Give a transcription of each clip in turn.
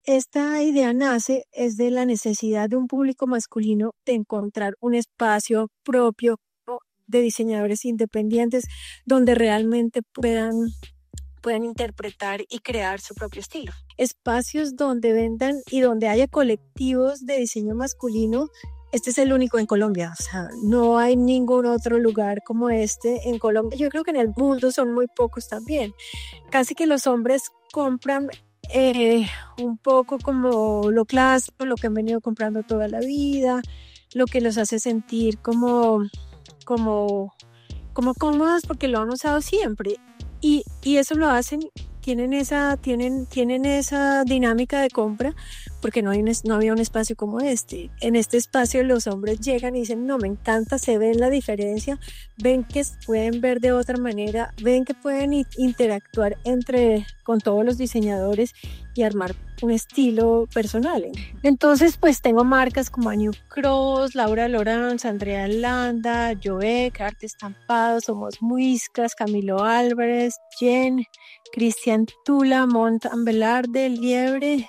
esta idea nace es de la necesidad de un público masculino de encontrar un espacio propio de diseñadores independientes donde realmente puedan interpretar y crear su propio estilo. Espacios donde vendan y donde haya colectivos de diseño masculino. Este es el único en Colombia, o sea, no hay ningún otro lugar como este en Colombia. Yo creo que en el mundo son muy pocos también. Casi que los hombres compran un poco como lo clásico, lo que han venido comprando toda la vida, lo que los hace sentir como, como cómodos porque lo han usado siempre. Y eso lo hacen, tienen esa dinámica de compra porque no había un espacio como este. En este espacio los hombres llegan y dicen, no, me encanta, se ve la diferencia, ven que pueden ver de otra manera, ven que pueden interactuar con todos los diseñadores y armar un estilo personal. Entonces, pues tengo marcas como New Cross, Laura Lorenz, Andrea Landa, Joe, Arte Estampado, Somos Muiscas, Camilo Álvarez, Jen, Cristian Tula, Mont Ambelarde, Liebre.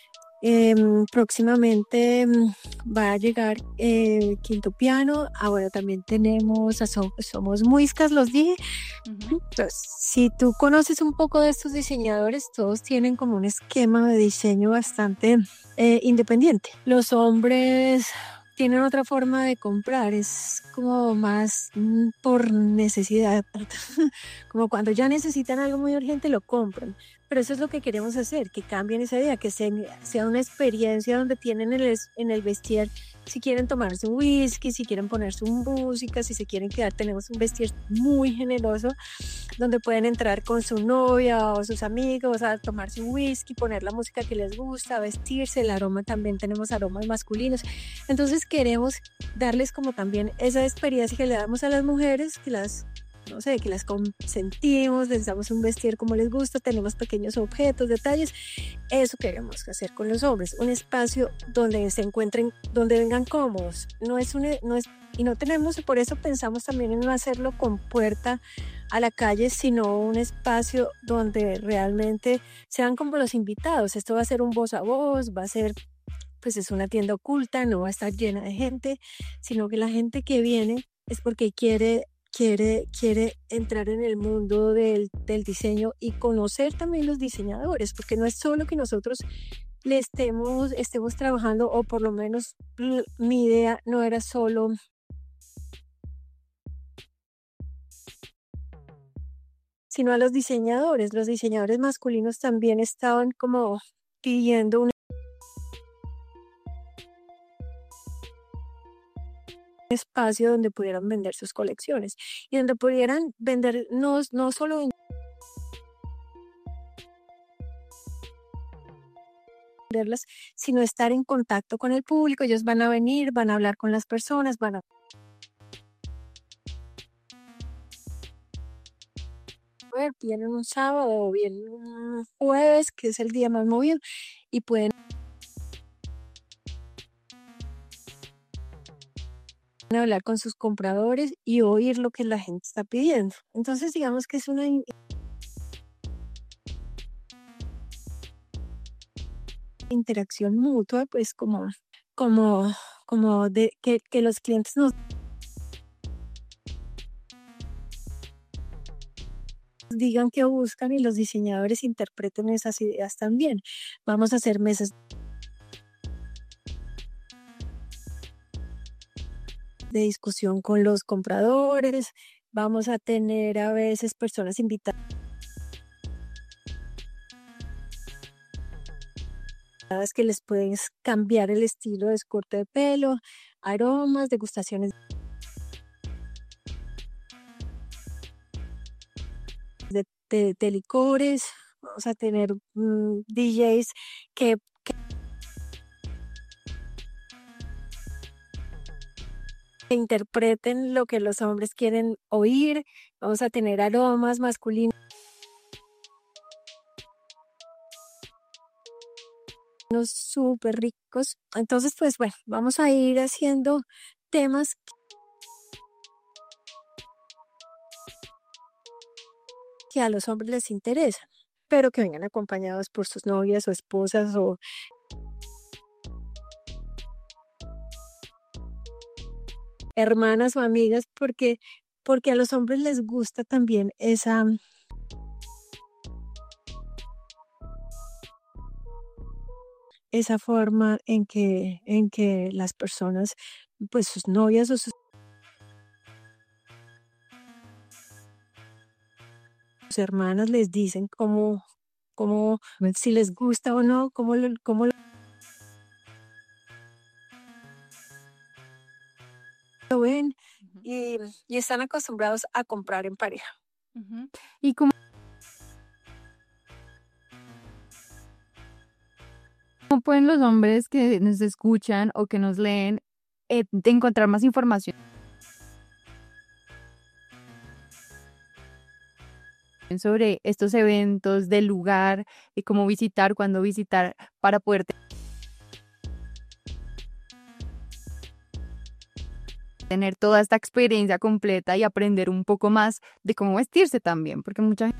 Próximamente va a llegar Quinto Piano. Ahora también tenemos Somos Muiscas, los dije. Pues, si tú conoces un poco de estos diseñadores, todos tienen como un esquema de diseño bastante independiente. Los hombres tienen otra forma de comprar, es como más por necesidad, como cuando ya necesitan algo muy urgente lo compran. Pero eso es lo que queremos hacer, que cambien esa idea, que sea una experiencia donde tienen en el vestir, si quieren tomarse un whisky, si quieren poner su música, si se quieren quedar, tenemos un vestir muy generoso donde pueden entrar con su novia o sus amigos a tomarse un whisky, poner la música que les gusta, vestirse, el aroma también tenemos aromas masculinos. Entonces queremos darles como también esa experiencia que le damos a las mujeres, no sé, que las consentimos, les damos un vestir como les gusta, tenemos pequeños objetos, detalles. Eso queremos hacer con los hombres, un espacio donde se encuentren, donde vengan cómodos. Y no tenemos, por eso pensamos también en no hacerlo con puerta a la calle, sino un espacio donde realmente sean como los invitados. Esto va a ser un voz a voz, va a ser, pues es una tienda oculta, no va a estar llena de gente, sino que la gente que viene es porque quiere entrar en el mundo del diseño y conocer también los diseñadores, porque no es solo que nosotros estemos trabajando, o por lo menos mi idea no era solo sino a los diseñadores. Los diseñadores masculinos también estaban como pidiendo un espacio donde pudieran vender sus colecciones y donde pudieran vender no solo venderlas, sino estar en contacto con el público. Ellos van a venir, van a hablar con las personas, van a ver, vienen un sábado o vienen un jueves, que es el día más movido, y pueden hablar con sus compradores y oír lo que la gente está pidiendo. Entonces, digamos que es una interacción mutua, pues como, como de que los clientes nos digan qué buscan y los diseñadores interpreten esas ideas también. Vamos a hacer mesas de discusión con los compradores, vamos a tener a veces personas invitadas que les puedes cambiar el estilo de corte de pelo, aromas, degustaciones de licores, vamos a tener DJs que interpreten lo que los hombres quieren oír, vamos a tener aromas masculinos súper ricos. Entonces, pues bueno, vamos a ir haciendo temas que a los hombres les interesan. pero que vengan acompañados por sus novias o esposas o hermanas o amigas, porque a los hombres les gusta también esa forma en que las personas, pues sus novias o sus hermanas les dicen cómo, si les gusta o no, cómo lo ven Ujú, y están acostumbrados a comprar en pareja. ujú. ¿Y cómo pueden los hombres que nos escuchan o que nos leen de encontrar más información sobre estos eventos, del lugar, de cómo visitar, cuándo visitar, para poder tener toda esta experiencia completa y aprender un poco más de cómo vestirse también? Porque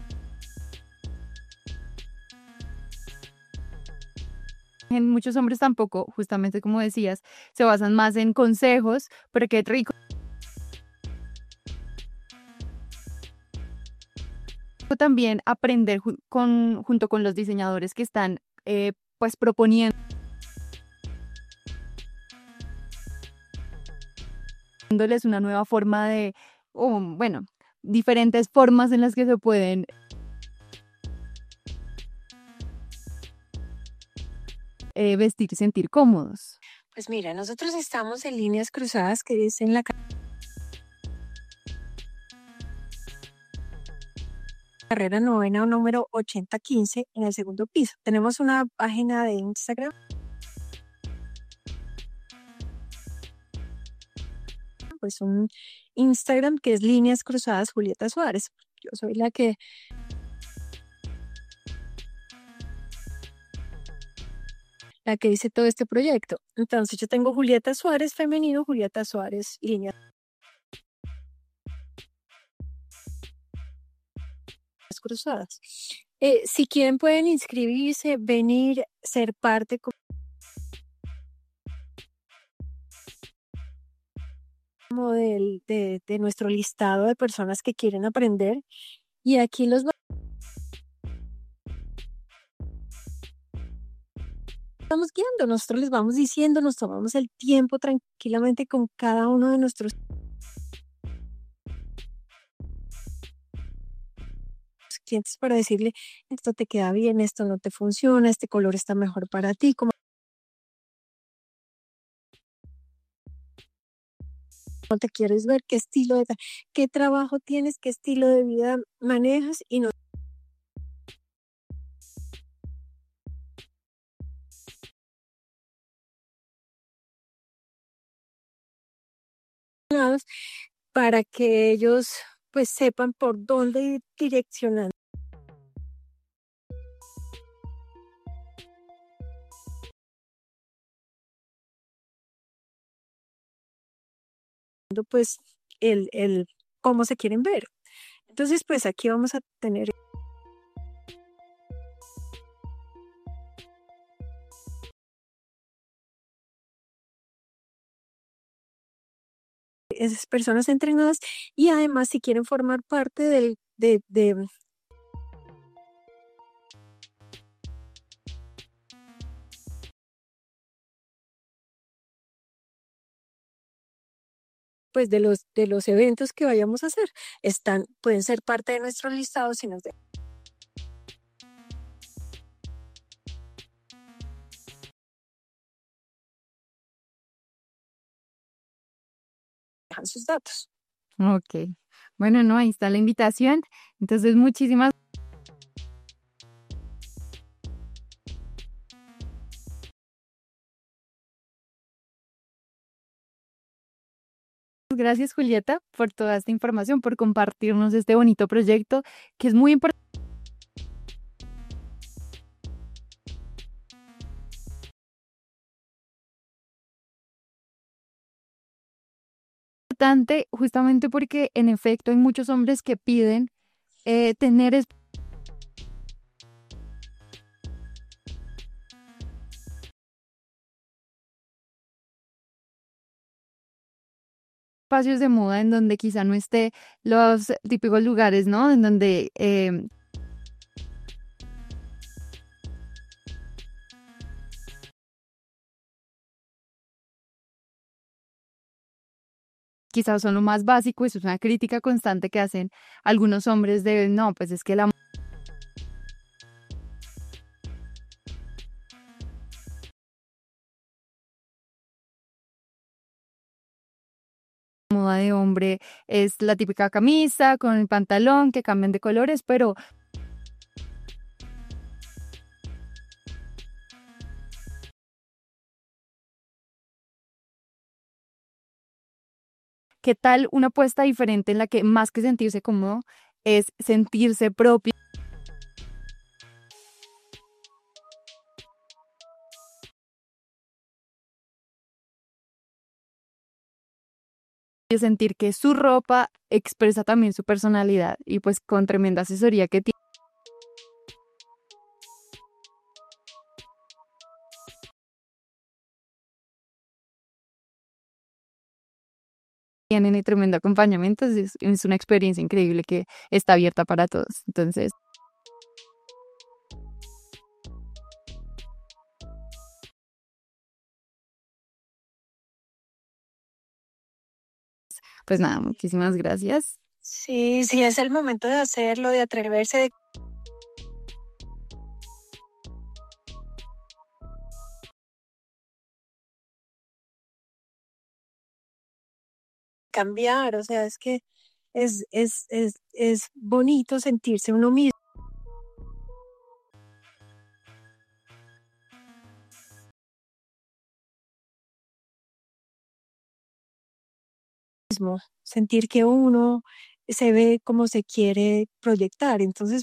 muchos hombres tampoco, justamente como decías, se basan más en consejos, pero qué rico también aprender junto con los diseñadores que están pues proponiéndoles una nueva forma de, o bueno, diferentes formas en las que se pueden vestir y sentir cómodos. Pues mira, nosotros estamos en Líneas Cruzadas, que es en la carrera novena o número 8015 en el segundo piso. Tenemos una página de Instagram, pues un Instagram que es Líneas Cruzadas Julieta Suárez. Yo soy la que hice todo este proyecto. Entonces yo tengo Julieta Suárez femenino, Julieta Suárez Líneas Cruzadas. Si quieren pueden inscribirse, venir, ser parte como de nuestro listado de personas que quieren aprender y aquí los vamos guiando, nosotros les vamos diciendo, nos tomamos el tiempo tranquilamente con cada uno de nuestros clientes para decirle, esto te queda bien, esto no te funciona, este color está mejor para ti, cómo te quieres ver, qué estilo qué trabajo tienes, qué estilo de vida manejas y para que ellos pues sepan por dónde ir direccionando pues el cómo se quieren ver. Entonces pues aquí vamos a tener esas personas entrenadas y además si quieren formar parte pues de los eventos que vayamos a hacer, pueden ser parte de nuestro listado si nos dejan sus datos. Ok. Bueno, no, ahí está la invitación. Entonces, muchísimas gracias, Julieta, por toda esta información, por compartirnos este bonito proyecto que es muy importante, justamente porque en efecto hay muchos hombres que piden tener espacios de moda en donde quizá no esté los típicos lugares, ¿no? En donde quizás son lo más básico. Eso es una crítica constante que hacen algunos hombres de, no, pues es que la moda de hombre es la típica camisa con el pantalón que cambian de colores, pero ¿qué tal una apuesta diferente en la que más que sentirse cómodo es sentirse propio, sentir que su ropa expresa también su personalidad y pues con tremenda asesoría que tienen y tremendo acompañamiento, es una experiencia increíble que está abierta para todos. Entonces, pues nada, muchísimas gracias. Sí, sí, es el momento de hacerlo, de atreverse, de cambiar, o sea, es que es bonito sentirse uno mismo, sentir que uno se ve como se quiere proyectar. Entonces,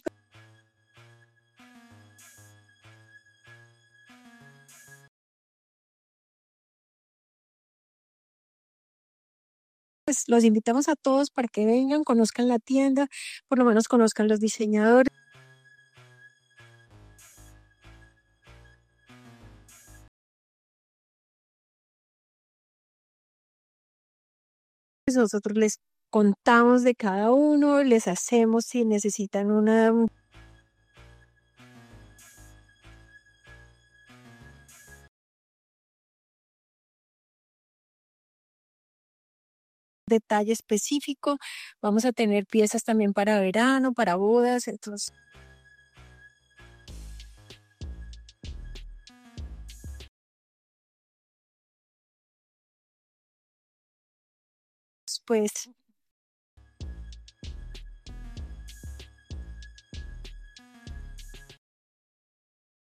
pues los invitamos a todos para que vengan, conozcan la tienda, por lo menos conozcan los diseñadores, nosotros les contamos de cada uno, les hacemos si necesitan un detalle específico, vamos a tener piezas también para verano, para bodas, entonces, pues